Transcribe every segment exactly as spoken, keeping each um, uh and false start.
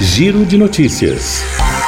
Giro de Notícias.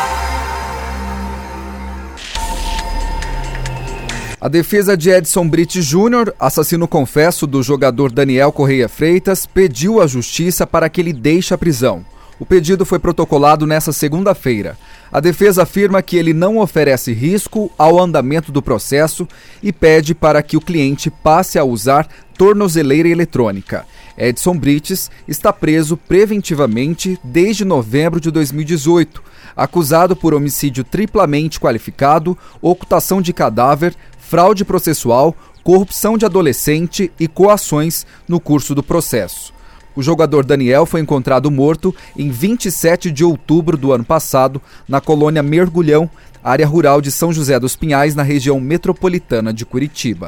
A defesa de Edson Brites Júnior, assassino confesso do jogador Daniel Correia Freitas, pediu à justiça para que ele deixe a prisão. O pedido foi protocolado nesta segunda-feira. A defesa afirma que ele não oferece risco ao andamento do processo e pede para que o cliente passe a usar tornozeleira eletrônica. Edson Brites está preso preventivamente desde novembro de dois mil e dezoito, acusado por homicídio triplamente qualificado, ocultação de cadáver, fraude processual, corrupção de adolescente e coações no curso do processo. O jogador Daniel foi encontrado morto em vinte e sete de outubro do ano passado, na colônia Mergulhão, área rural de São José dos Pinhais, na região metropolitana de Curitiba.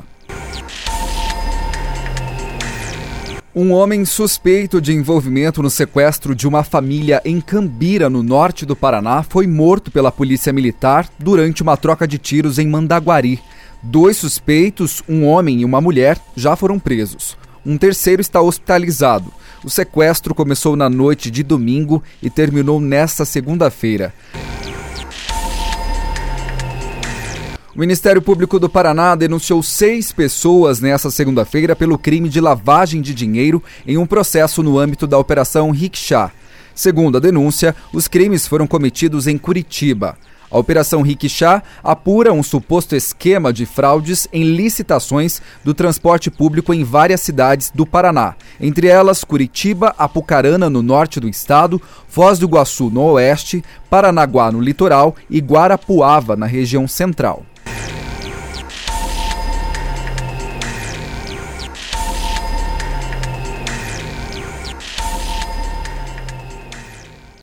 Um homem suspeito de envolvimento no sequestro de uma família em Cambira, no norte do Paraná, foi morto pela polícia militar durante uma troca de tiros em Mandaguari. Dois suspeitos, um homem e uma mulher, já foram presos. Um terceiro está hospitalizado. O sequestro começou na noite de domingo e terminou nesta segunda-feira. O Ministério Público do Paraná denunciou seis pessoas nesta segunda-feira pelo crime de lavagem de dinheiro em um processo no âmbito da Operação Rickshaw. Segundo a denúncia, os crimes foram cometidos em Curitiba. A Operação Rickshaw apura um suposto esquema de fraudes em licitações do transporte público em várias cidades do Paraná, entre elas Curitiba, Apucarana, no norte do estado, Foz do Iguaçu, no oeste, Paranaguá, no litoral e Guarapuava, na região central.